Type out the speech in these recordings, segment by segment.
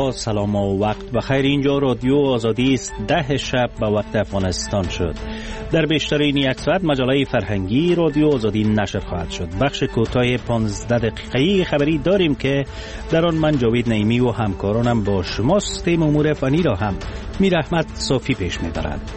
با سلام و وقت بخیر. اینجا رادیو آزادی است. 10 شب به وقت افغانستان شد. در بیشترین یک ساعت مجله فرهنگی رادیو آزادی نشر خواهد شد. بخش کوتاه 15 دقیقه‌ای خبری داریم که در آن من جاوید نعیمی و همکارانم با شما سیستم امور فنی را هم میر احمد صافی پیش می‌برد.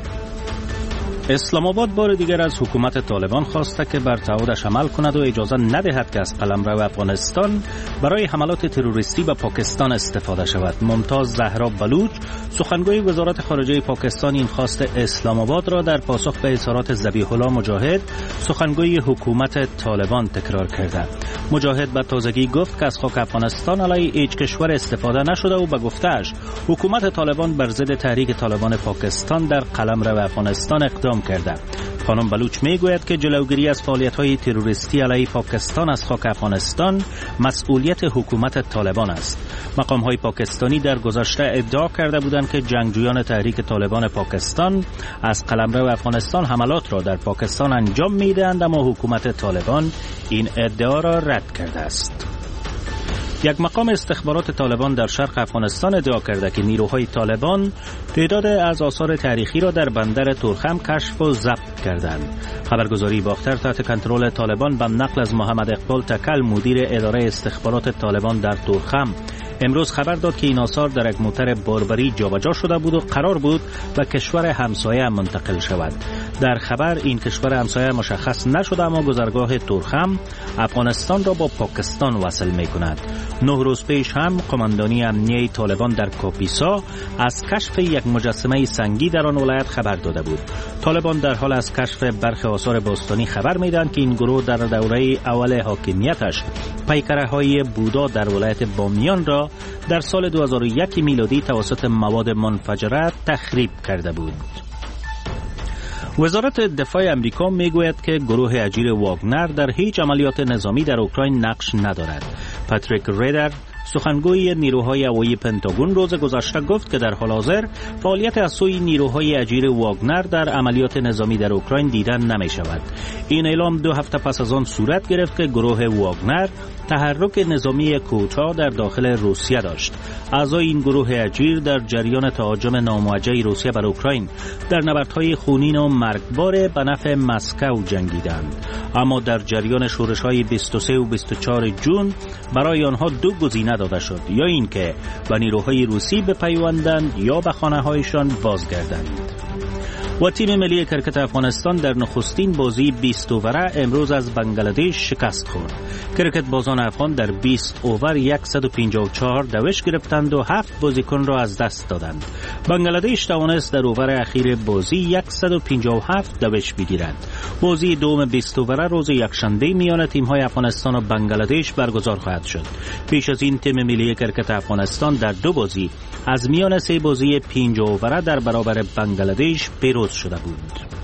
اسلام آباد بار دیگر از حکومت طالبان خواسته که بر تعهدش عمل کند و اجازه ندهد که از قلمرو افغانستان برای حملات تروریستی به پاکستان استفاده شود. ممتاز زهرا بلوچ سخنگوی وزارت خارجه پاکستان این خواست اسلام آباد را در پاسخ به اظهارات ذبیح الله مجاهد سخنگوی حکومت طالبان تکرار کرده. مجاهد به تازگی گفت که از خاک افغانستان علیه هیچ کشور استفاده نشده و به گفته‌اش حکومت طالبان بر ضد تحریک طالبان پاکستان در قلمرو افغانستان اقدام کرده. خانم بلوچ میگوید که جلوگیری از فعالیت‌های تروریستی علیه پاکستان از خاک افغانستان مسئولیت حکومت طالبان است. مقام‌های پاکستانی در گذشته ادعا کرده بودند که جنگجویان تحریک طالبان پاکستان از قلمرو افغانستان حملات را در پاکستان انجام می‌دهند، اما حکومت طالبان این ادعا را رد کرده است. یک مقام استخبارات طالبان در شرق افغانستان ادعا کرده که نیروهای طالبان تعداد از آثار تاریخی را در بندر تورخم کشف و ضبط کردند. خبرگزاری باختر تحت کنترل طالبان به نقل از محمد اقبال تکل مدیر اداره استخبارات طالبان در تورخم امروز خبر داد که این آثار در یک موتر باربری جابجا شده بود و قرار بود به کشور همسایه منتقل شود. در خبر این کشور همسایه مشخص نشده، اما گذرگاه تورخم افغانستان را با پاکستان وصل می کند. 9 روز پیش هم قماندانی امنیه طالبان در کاپیسا از کشف یک مجسمه سنگی در آن ولایت خبر داده بود. طالبان در حال از کشف برخی آثار باستانی خبر میدهند که این گروه در دوره اول حاکمیتش پیکره‌های بودا در ولایت بامیان را در سال 2001 میلادی توسط مواد منفجره تخریب کرده بود. وزارت دفاع امریکا میگوید که گروه اجیر واگنر در هیچ عملیات نظامی در اوکراین نقش ندارد. پاتریک ریدر سخنگوی نیروهای هوایی پنتاگون روز گذشته گفت که در حال حاضر فعالیت از سوی نیروهای اجیر واگنر در عملیات نظامی در اوکراین دیدن نمی شود. این اعلام 2 هفته پس از آن صورت گرفت که گروه واگنر تحرک نظامی کوتاه در داخل روسیه داشت. اعضای این گروه اجیر در جریان تهاجم ناموجه روسیه بر اوکراین در نبردهای خونین و مرگبار به نفع مسکو جنگیدند، اما در جریان شورش‌های 23 و 24 جون برای آنها 2 گزینه داده شد: یا اینکه به نیروهای روسی بپیوندند یا به خانه‌هایشان بازگردند. و تیم ملی کرکت افغانستان در نخستین بازی 20 اووره امروز از بنگلادش شکست خورد. کرکت بازان افغان در 20 اوور 154 دوش گرفتند و 7 بازیکن را از دست دادند. بنگلادش توانست در اوور اخیر بازی 157 دوش بگیرد. بازی دوم 20 اووره روز یکشنبه میان تیم‌های افغانستان و بنگلادش برگزار خواهد شد. پیش از این تیم ملی کرکت افغانستان در 2 بازی از میان 3 بازی 5 اووره در برابر بنگلادش پیروز شده بود.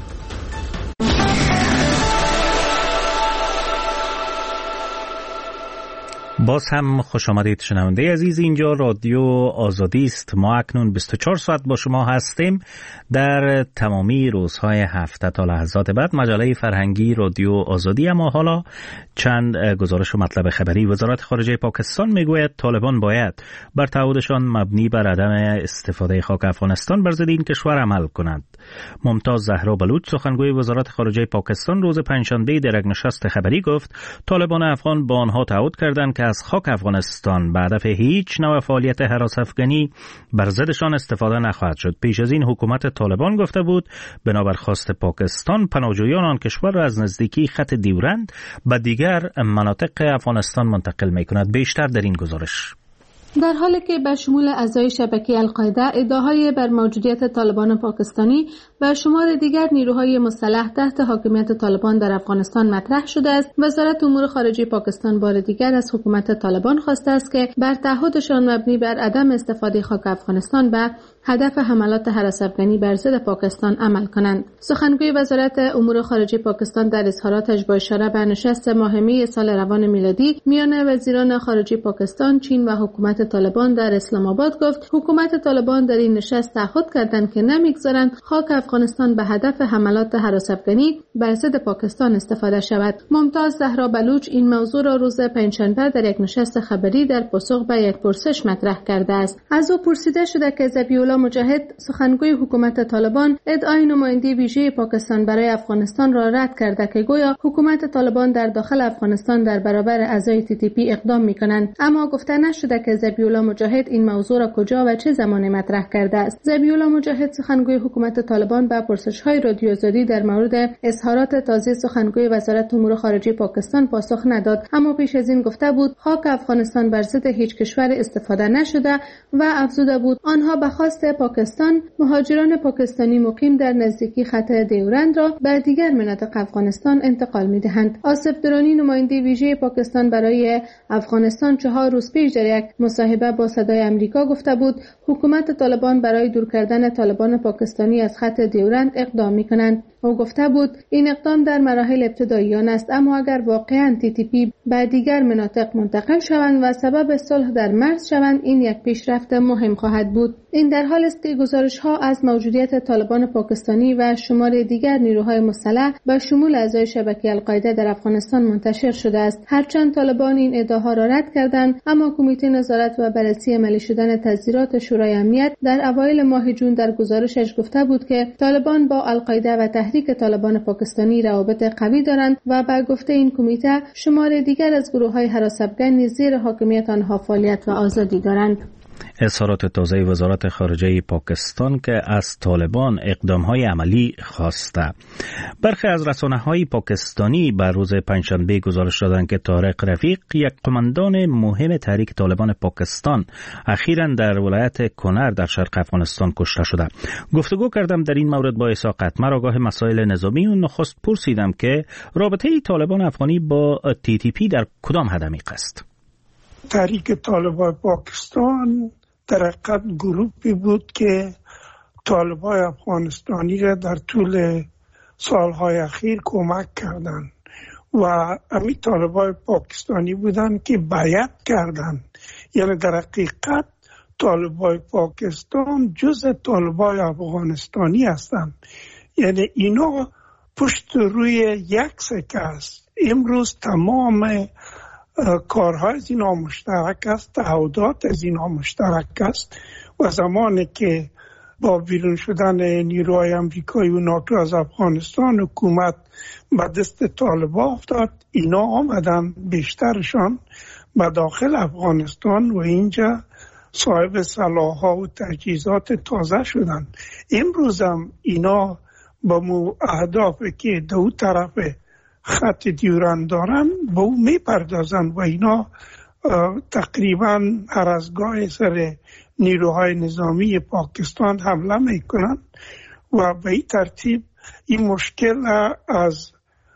باز هم خوش آمدید شنونده عزیز. اینجا رادیو آزادی است. ما اکنون 24 ساعت با شما هستیم در تمامی روزهای هفته تا لحظات بعد. مجله فرهنگی رادیو آزادی. اما حالا چند گزارش و مطلب خبری. وزارت خارجه پاکستان میگوید طالبان باید بر تعهدشان مبنی بر عدم استفاده خاک افغانستان بر ضد این کشور عمل کنند. ممتاز زهرا بلوچ سخنگوی وزارت خارجه پاکستان روز پنجشنبه در یک نشست خبری گفت طالبان افغان با آنها تعهد کردند که از خاک افغانستان به هدف هیچ نوع فعالیت هراس افغانی بر ضدشان استفاده نخواهد شد. پیش از این حکومت طالبان گفته بود بنابر خواست پاکستان پناهجویان آن کشور را از نزدیکی خط دیورند به دیگر مناطق افغانستان منتقل می‌کند. بیشتر در این گزارش. در حالی که به شمول اعضای شبکه القاعده ادعاهای بر موجودیت طالبان پاکستانی و شمار دیگر نیروهای مسلح تحت حاکمیت طالبان در افغانستان مطرح شده است، وزارت امور خارجه پاکستان بار دیگر از حکومت طالبان خواسته است که بر تعهدشان مبنی بر عدم استفاده خاک افغانستان به هدف حملات هراس افغانی بر ضد پاکستان عمل کنند. سخنگوی وزارت امور خارجه پاکستان در اظهاراتش با اشاره به نشست ماه می سال روان میلادی میان وزیران خارجه پاکستان، چین و حکومت طالبان در اسلام آباد گفت حکومت طالبان در این نشست تعهد کردند که نمیگذارند خاک افغانستان به هدف حملات هراس‌افکنی بر ضد پاکستان استفاده شود. ممتاز زهرا بلوچ این موضوع را روز پنجشنبه در یک نشست خبری در پاسخ به یک پرسش مطرح کرده است. از او پرسیده شده که ذبیح الله مجاهد سخنگوی حکومت طالبان ادعای نماینده ویژه پاکستان برای افغانستان را رد کرده که گویا حکومت طالبان در داخل افغانستان در برابر اعضای TTP اقدام می‌کنند، اما گفته نشده که ذبیح الله مجاهد این موضوع را کجا و چه زمانی مطرح کرده است. ذبیح الله مجاهد سخنگوی حکومت طالبان به پرسش‌های رادیو آزادی در مورد اظهارات تازه سخنگوی وزارت امور خارجه پاکستان پاسخ نداد، اما پیش از این گفته بود خاک افغانستان بر ضد هیچ کشور استفاده نشده و افزوده بود آنها به خواست پاکستان مهاجران پاکستانی مقیم در نزدیکی خط دیورند را به دیگر مناطق افغانستان انتقال می‌دهند. آصف درانی نماینده ویژه پاکستان برای افغانستان 4 روز پیش در یک مصاحبه با صدای آمریکا گفته بود حکومت طالبان برای دور کردن طالبان پاکستانی از خط دیورند اقدام می‌کنند. او گفته بود این اقدام در مراحل ابتدایی است، اما اگر واقعاً TTP به دیگر مناطق منتقل شوند و سبب صلح در مرز شوند این یک پیشرفت مهم خواهد بود. این در حال است که گزارش‌ها از موجودیت طالبان پاکستانی و شمار دیگر نیروهای مسلح به شمول اعضای شبکه القاعده در افغانستان منتشر شده است. هرچند طالبان این ادعاها را رد کردند، اما کمیته نظارت و بررسی عملی شدن تذیرات شورای امنیت در اوایل ماه جون در گزارشش گفته بود که طالبان با القاعده و تحریک طالبان پاکستانی روابط قوی دارند و به گفته این کمیته شمار دیگر از گروه‌های هراس‌افکن زیر حاکمیت آنها فعالیت و آزادی دارند. اظهارات تازه وزارت خارجه پاکستان که از طالبان اقدام‌های عملی خواسته. برخی از رسانه‌های پاکستانی بر روز پنجشنبه گزارش دادند که طارق رفیق یک قماندان مهم تحریک طالبان پاکستان اخیراً در ولایت کنر در شرق افغانستان کشته شده. گفتگو کردم در این مورد با عیسی قطمر آگاه مسائل نظامی و نخست پرسیدم که رابطه طالبان افغانی با TTP در کدام حد عمیق است. تحریک طالبان پاکستان در حقیقت گروهی بود که طالبان افغانستانی را در طول سالهای اخیر کمک کردند و همین طالبان پاکستانی بودند که بیعت کردند. یعنی در حقیقت طالبان پاکستان جزء طالبان افغانستانی هستند. یعنی اینا پشت روی یک سکه است. امروز تمام کارهای از اینا مشترک است، تعهدات از اینا مشترک است و زمانی که با بیرون شدن نیروهای امریکایی و ناتو از افغانستان حکومت به دست طالبان افتاد، اینا آمدن بیشترشان به داخل افغانستان و اینجا صاحب سلاح‌ها و تجهیزات تازه شدن. امروز هم اینا با اهدافی که دو طرف خط دیورند دارن با او میپردازن و اینا تقریبا هر از گاه سر نیروهای نظامی پاکستان حمله میکنن و به این ترتیب این مشکل از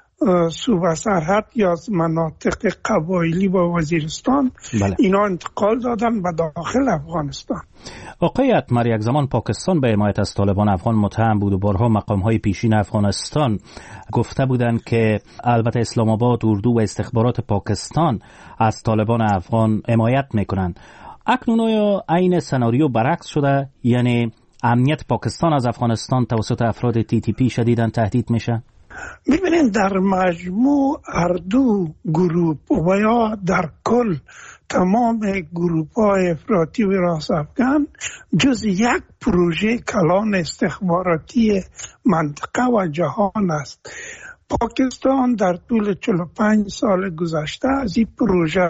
صوبه سرحد یا از مناطق قبایلی با وزیرستان اینا انتقال دادن به داخل افغانستان. آقای اتمر، یک زمان پاکستان به حمایت از طالبان افغان متهم بود و بارها مقام‌های پیشین افغانستان گفته بودند که البته اسلام آباد، اردو و استخبارات پاکستان از طالبان افغان حمایت میکنند. اکنون آیا عین سناریو برعکس شده؟ یعنی امنیت پاکستان از افغانستان توسط افراد TTP شدیداً تهدید میشه؟ میبینید در مجموع هر دو گروه و یا در کل تمام گروه‌های افراطی و راست افغان جز یک پروژه کلان استخباراتی منطقه و جهان است. پاکستان در طول 45 سال گذشته از این پروژه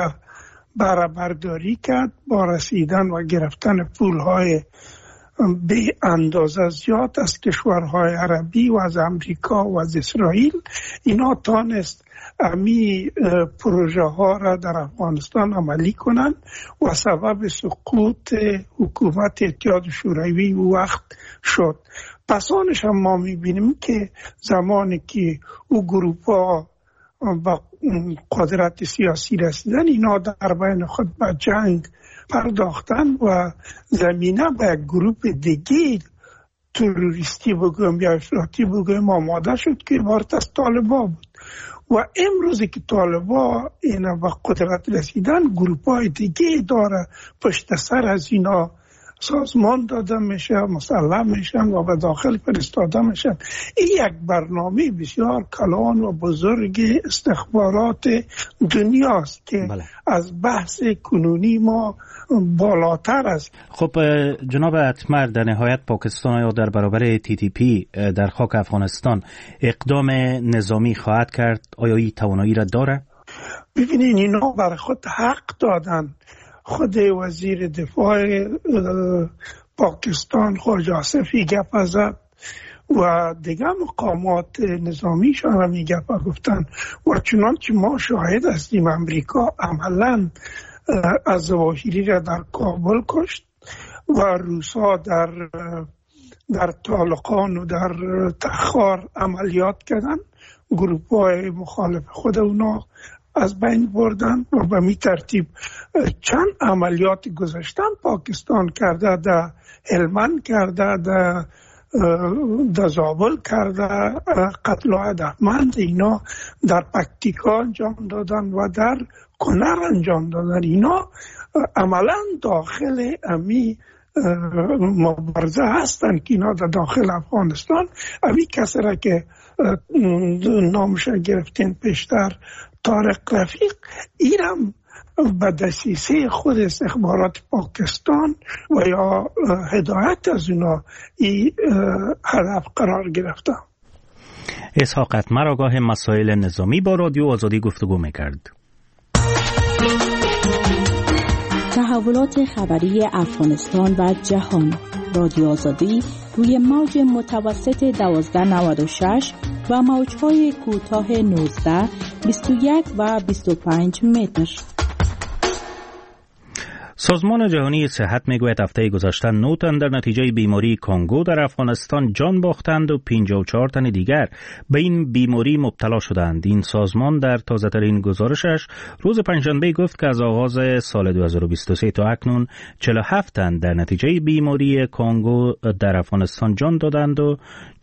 برداری کرد با رسیدن و گرفتن پولهای به اندازه زیاد از کشورهای عربی و از امریکا و از اسرائیل. اینا تانست امی پروژه ها را در افغانستان عملی کنند و سبب سقوط حکومت اتحاد شوروی وقت شد. پس آنش هم ما میبینیم که زمانی که او گروپ ها با قدرت سیاسی رسیدن، اینا در بین خود به جنگ پرداختن و زمینه به گروپ دیگه تروریستی بگویم یا افراطی بگویم آماده شد که عبارت از طالبان بود و امروزی که طالبان اینا به قدرت رسیدن، گروپ‌های دیگه داره پشت سر از اینا سازمان داده میشه، مسلح میشن و به داخل فرستاده میشن. این یک برنامه بسیار کلان و بزرگ استخبارات دنیاست که از بحث کنونی ما بالاتر است. خب جناب اتمر، در نهایت پاکستان یا در برابر TTP در خاک افغانستان اقدام نظامی خواهد کرد؟ آیا این توانایی را داره؟ ببینین اینا برای خود حق دادن. خود وزیر دفاع پاکستان خواجه آصفی گپ زد و دیگه مقامات نظامیشان هم گپ گفتن و چنانچه ما شاهد هستیم امریکا عملاً از ظواهری را در کابل کشت و روسا در طالقان و در تخار عملیات کردن، گروپ‌های مخالف خود اونا از بین بردن و به می ترتیب چند عملیات گذاشتن پاکستان کرده، در هلمند کرده، در زابل کرده، قتل و هدفمند اینا در پکتیکا انجام دادن و در کنر انجام دادن. اینا عملا داخل امی مبارزه هستن که اینا در داخل افغانستان امی کسی را که نامش گرفتین پیشتر طارق رفیق، اینم به دسیسه خود استخبارات پاکستان و یا هدایت از اونا این هدف قرار گرفته. اسحاق اتمر آگاه مسائل نظامی با رادیو آزادی گفتگو میکرد. تحولات خبری افغانستان و جهان، رادیو آزادی روی موج متوسط 1296 و موج‌های کوتاه 19، 21 و 25 متر. سازمان جهانی صحت میگوید هفته گذشته 9 تن در نتیجه بیماری کانگو در افغانستان جان باختند و 54 تن دیگر به این بیماری مبتلا شدند. این سازمان در تازه‌ترین گزارشش روز پنجشنبه گفت که از آغاز سال 2023 تا اکنون 47 تن در نتیجه بیماری کانگو در افغانستان جان دادند و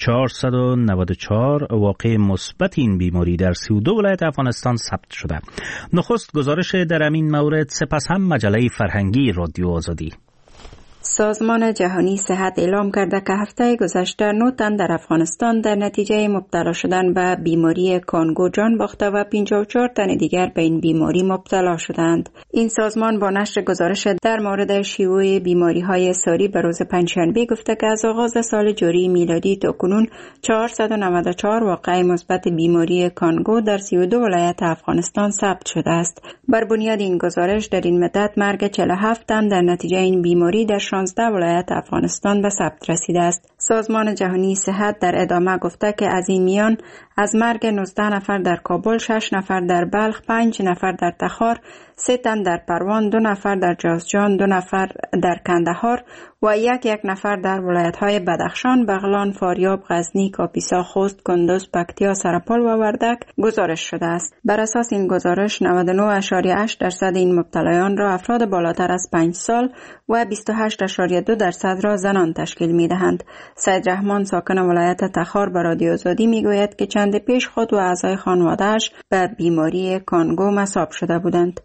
494 واقع مثبت این بیماری در 32 ولایت افغانستان ثبت شده. نخست گزارش در این مورد، سپس هم مجله فرهنگی رادیو آزادی. سازمان جهانی صحت اعلام کرده که هفته گذشته 9 تن در افغانستان در نتیجه مبتلا شدن به بیماری کانگو جان باخته و 54 تن دیگر به این بیماری مبتلا شدند. این سازمان با نشر گزارش در مورد شیوع بیماری‌های ساری به روز پنجشنبه گفته که از آغاز سال جاری میلادی تا کنون 494 واقعه مثبت بیماری کانگو در 32 ولایت افغانستان ثبت شده است. بر بنیاد این گزارش در این مدت مرگ 47 تن در نتیجه این بیماری در 16 ولایت افغانستان به ثبت رسیده است. سازمان جهانی صحت در ادامه گفته که از این میان از مرگ 19 نفر در کابل، 6 نفر در بلخ، 5 نفر در تخار، 3 تن در پروان، 2 نفر در جوزجان، 2 نفر در کندهار و یک نفر در ولایت‌های بدخشان، بغلان، فاریاب، غزنی، کاپیسا، خوست، کندوز، پکتیا، سرپل و وردک گزارش شده است. بر اساس این گزارش 99.8% این مبتلایان را افراد بالاتر از 5 سال و 28.2% را زنان تشکیل می‌دهند. سید رحمان ساکن ولایت تخار به رادیو آزادی میگوید که چند پیش خود و اعضای خانواده‌اش به بیماری کانگو مصاب شده بودند.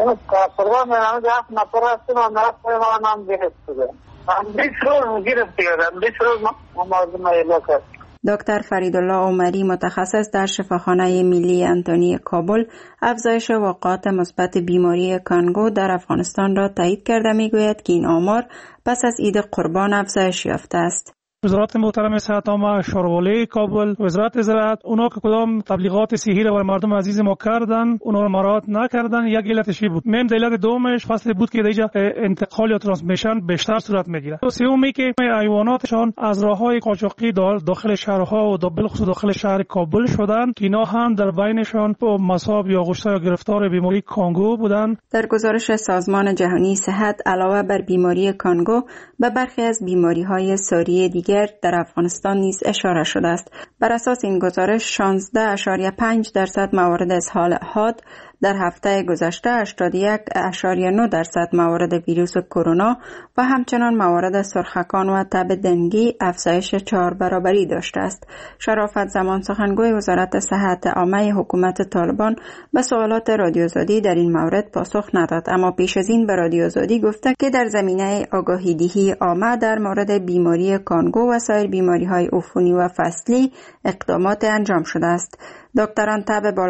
دکتر فریدالله عمری متخصص در شفاخانه ملی انتونی کابل افزایش واقعات مثبت بیماری کانگو در افغانستان را تایید کرده میگوید که این آمار پس از عید قربان افزایش یافته است. وزارت محترم صحت عامه، شاروالی کابل، وزارت زراعت، اونا که کدام تبلیغات صحی را برای مردم عزیز ما کردن، اونا را مراعات نکردن. یک علتش بود. مهم علت دومش فصل بود که دیگه انتقال یا ترانسمیشن بیشتر صورت میگیره. سومی که حیواناتشان از راههای قاچاقی داخل شهرها و بالخصوص داخل شهر کابل شدن که اینا هم در بینشان مصاب یا آغشته یا گرفتار بیماری کانگو بودن. در گزارش سازمان جهانی صحت علاوه بر بیماری کانگو به برخی از بیماری‌های ساری دیگر در افغانستان نیز اشاره شده است. بر اساس این گزارش 16.5% موارد اسهال حاد در هفته گذشته 81.9% موارد ویروس کرونا و همچنان موارد سرخکان و تب دنگی افزایش 4 برابری داشته است. شرافت زمان سخنگوی وزارت صحت عامه حکومت طالبان به سوالات رادیو آزادی در این مورد پاسخ نداد، اما پیش از این به رادیو آزادی گفته که در زمینه آگاهی دهی عامه در مورد بیماری کانگو و سایر بیماری‌های عفونی و فصلی اقدامات انجام شده است. دکتران تب